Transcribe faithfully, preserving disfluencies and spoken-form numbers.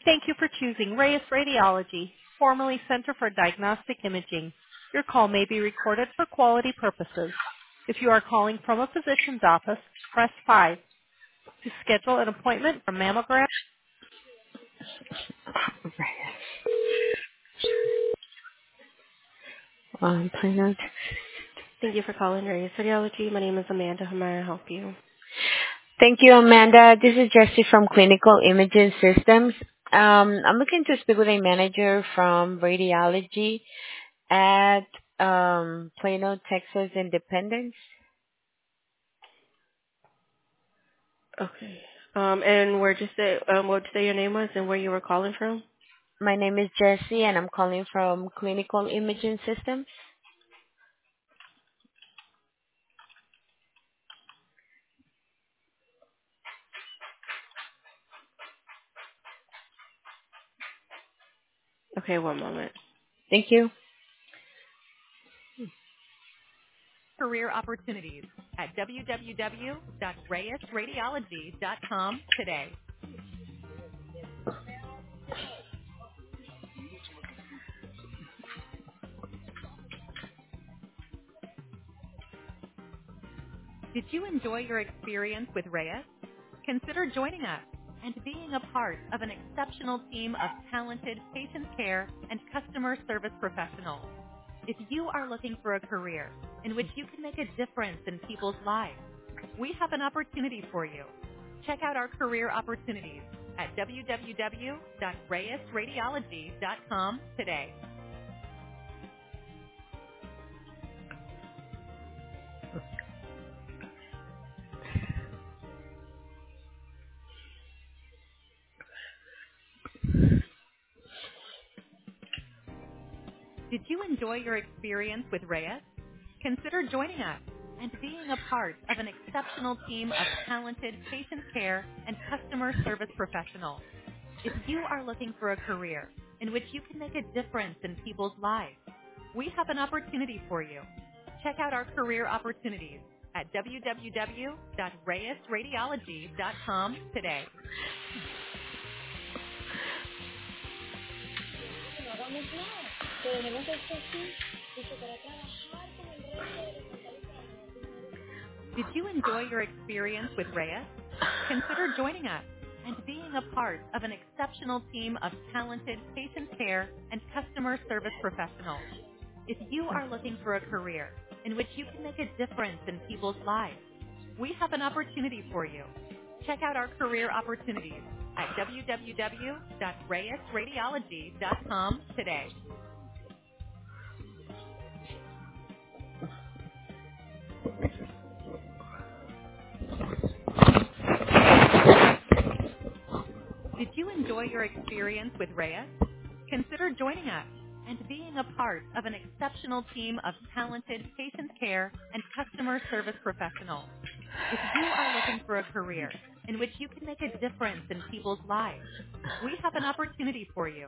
Thank you for choosing Reyes Radiology, formerly Center for Diagnostic Imaging. Your call may be recorded for quality purposes. If you are calling from a physician's office, press five. To schedule an appointment for mammogram. Um, Plano. Thank you for calling Reyes Radiology. My name is Amanda. How may I help you? Thank you, Amanda. This is Jessie from Clinical Imaging Systems. Um, I'm looking to speak with a manager from radiology at um, Plano, Texas Independence. Okay. Um, and where just say um, what did you say your name was and where you were calling from? My name is Jessie, and I'm calling from Clinical Imaging Systems. Okay, one moment. Thank you. Career opportunities at w w w dot reyes radiology dot com today. Did you enjoy your experience with Reyes? Consider joining us and being a part of an exceptional team of talented patient care and customer service professionals. If you are looking for a career in which you can make a difference in people's lives, we have an opportunity for you. Check out our career opportunities at w w w dot reyes radiology dot com today. Did you enjoy your experience with Reyes? Consider joining us and being a part of an exceptional team of talented patient care and customer service professionals. If you are looking for a career in which you can make a difference in people's lives, we have an opportunity for you. Check out our career opportunities at w w w dot reyes radiology dot com today. Did you enjoy your experience with Reyes? Consider joining us and being a part of an exceptional team of talented patient care and customer service professionals. If you are looking for a career in which you can make a difference in people's lives, we have an opportunity for you. Check out our career opportunities at w w w dot reyes radiology dot com today. Did you enjoy your experience with Reyes? Consider joining us and being a part of an exceptional team of talented patient care and customer service professionals. If you are looking for a career in which you can make a difference in people's lives, we have an opportunity for you.